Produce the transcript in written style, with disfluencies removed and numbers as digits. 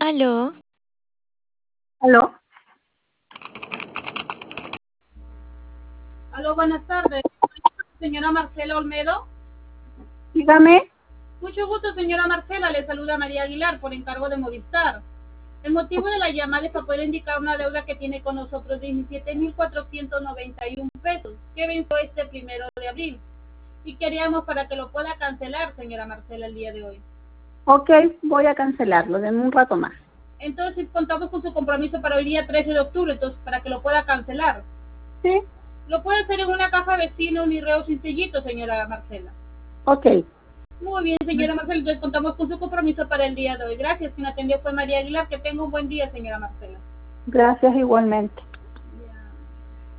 Aló, ¿Aló? Aló, buenas tardes. Señora Marcela Olmedo. Dígame. Mucho gusto, señora Marcela. Le saluda María Aguilar por encargo de Movistar. El motivo de la llamada es para poder indicar una deuda que tiene con nosotros de 17.491 pesos, que venció este 1 de abril. Y queríamos para que lo pueda cancelar, señora Marcela, el día de hoy. Ok, voy a cancelarlo, denme un rato más. Entonces contamos con su compromiso para el día 13 de octubre, entonces para que lo pueda cancelar. ¿Sí? Lo puede hacer en una caja vecina, un irreo sencillito, señora Marcela. Ok, Muy bien, señora Marcela, entonces contamos con su compromiso para el día de hoy. Gracias, quien atendió fue María Aguilar. Que tenga un buen día, señora Marcela. gracias igualmente.